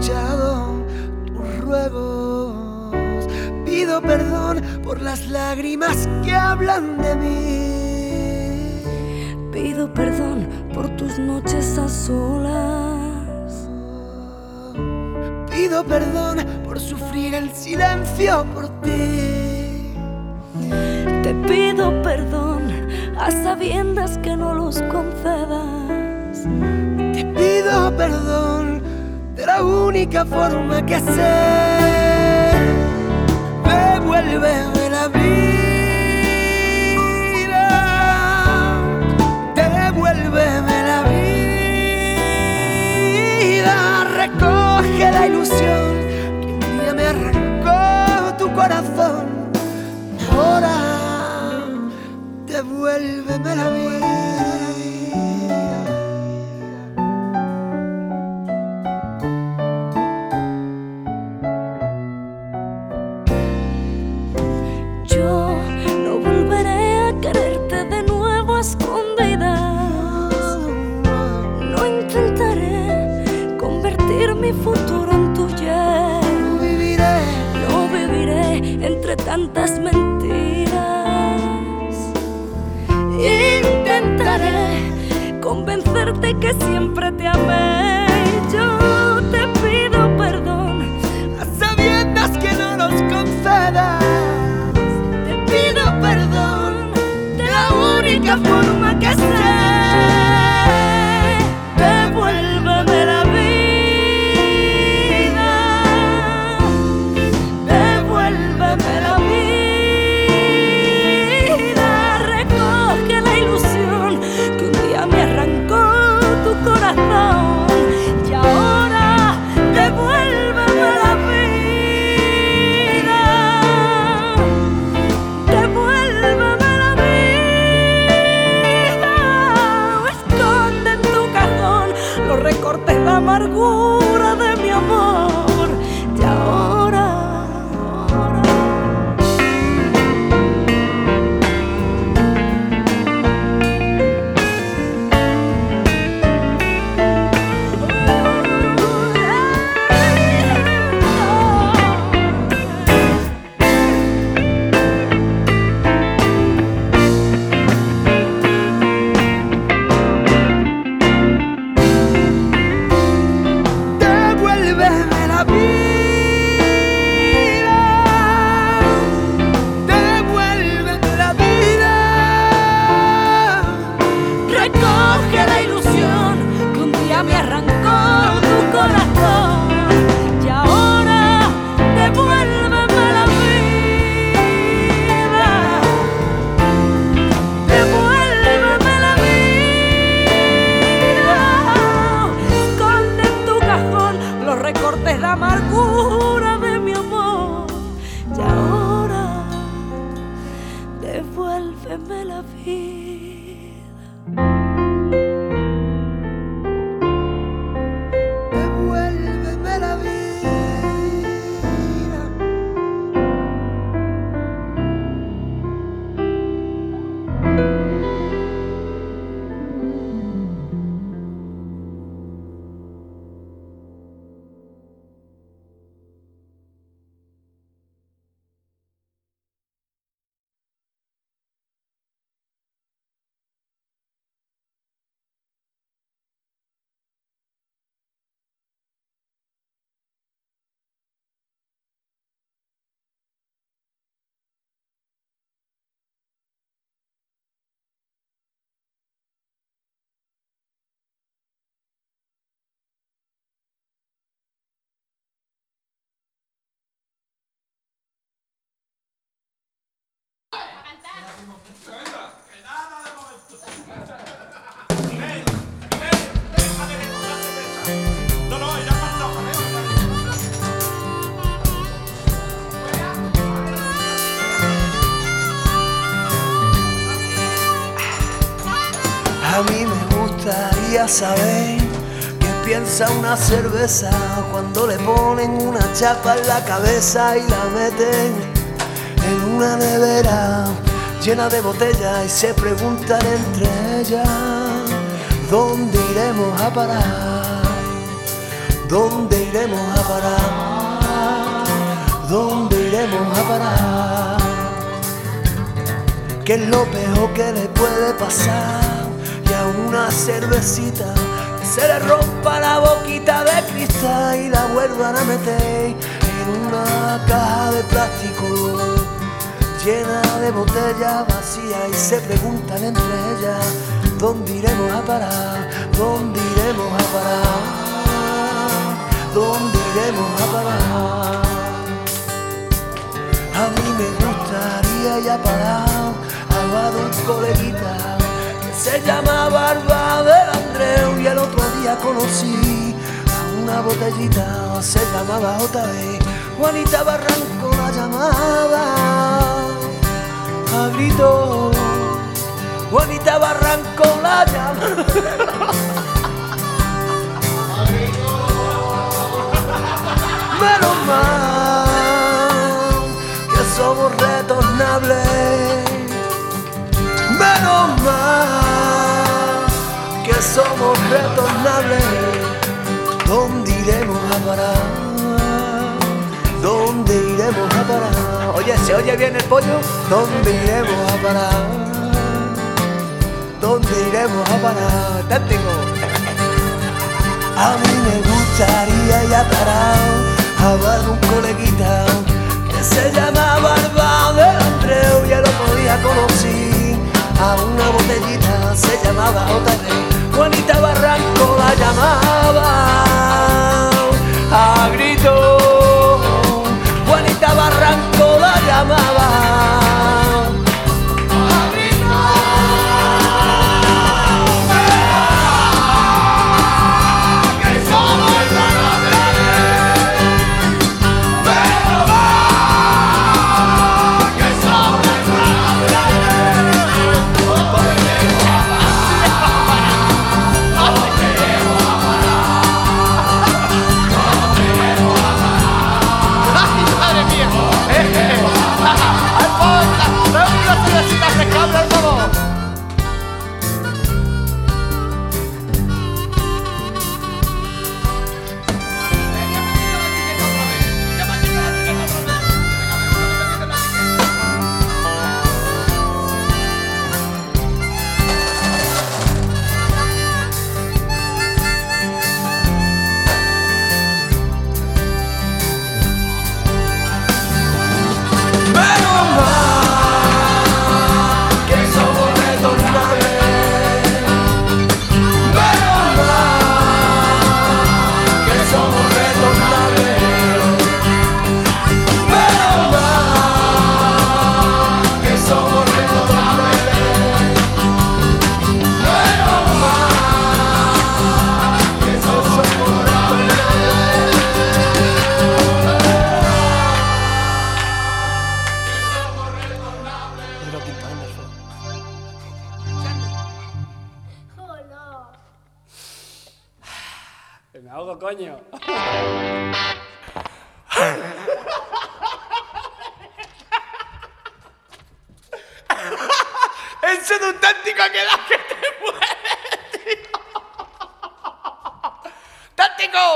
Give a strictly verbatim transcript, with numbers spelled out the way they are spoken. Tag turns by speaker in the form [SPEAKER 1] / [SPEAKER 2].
[SPEAKER 1] escuchado tus ruegos. Pido perdón por las lágrimas que hablan de mí.
[SPEAKER 2] Pido perdón por tus noches a solas.
[SPEAKER 1] Pido perdón por sufrir el silencio por ti.
[SPEAKER 2] Te pido perdón a sabiendas que no los concedas.
[SPEAKER 1] Te pido perdón de la única forma que sé. Devuélveme la vida. Devuélveme la vida. Recoge la ilusión que un día me arrancó tu corazón. Ahora devuélveme la vida.
[SPEAKER 2] Yo no volveré a quererte de nuevo a escondidas. No intentaré convertir mi futuro en tu ayer.
[SPEAKER 1] No viviré,
[SPEAKER 2] no viviré entre tantas mentiras. Intentaré convencerte que siempre te amé. Yo te pido perdón
[SPEAKER 1] a sabiendas que no nos concedas.
[SPEAKER 2] Te pido perdón de la única forma que sé. Devuélveme la vida. Devuélveme la vida. Recoge la ilusión que un día me arrancó tu corazón. Y ahora devuélveme la vida. Devuélveme la vida. Esconde en tu cajón los recortes de amargura de mi amor. Y ahora, ahora
[SPEAKER 1] devuélveme la vida. Devuélveme la vida.
[SPEAKER 2] recoge la ilusión que un día me arrancó tu corazón. Y ahora devuélveme la vida. Devuélveme la vida. Esconde en tu cajón los recortes de amargura de mi amor. Y ahora devuélveme la vida.
[SPEAKER 1] Devuélveme la vida. A mí me gustaría saber qué piensa una cerveza cuando le ponen una chapa en la cabeza y la meten en una nevera llena de botellas y se preguntan entre ellas ¿dónde iremos a parar? ¿Dónde iremos a parar? ¿Dónde iremos a parar? ¿Qué es lo peor que le puede pasar? Y a una cervecita se le rompa la boquita de cristal y la vuelvan a meter en una caja de plástico llena de botellas vacías y se preguntan entre ellas: ¿dónde iremos a parar? ¿Dónde iremos a parar? ¿Dónde iremos a parar? A mí me gustaría ya parar al lado de un coleguita que se llamaba Alba del Andreu, y el otro día conocí a una botellita, se llamaba otra vez Juanita Barranco, la llamaba a grito. Juanita Barranco la llamaba menos mal que somos retornables, menos mal que somos retornables. ¿Dónde iremos a parar? ¿Dónde iremos a parar? Oye, ¿se oye bien el pollo? ¿Dónde iremos a parar? ¿Dónde iremos a parar? Táctico. A mí me gustaría ya parar a ver un coleguita que se llamaba Alba del Andreu, y el otro día conocí a una botellita, se llamaba otra vez Juanita Barranco, la llamaba a grito. Juanita Barranco la llamaba a grito. Que somos retornables, pero va, que somos retornables. ¡Madre mía! ¡Alfonso! ¡Dame una cervecita fresca, por favor! Menos mal que somos retornables, menos mal que somos retornables, menos mal que somos retornables, menos mal que somos retornables.
[SPEAKER 3] Me ahogo, coño.
[SPEAKER 1] Eso de un táctico que da que te mueres, tío. ¡Táctico!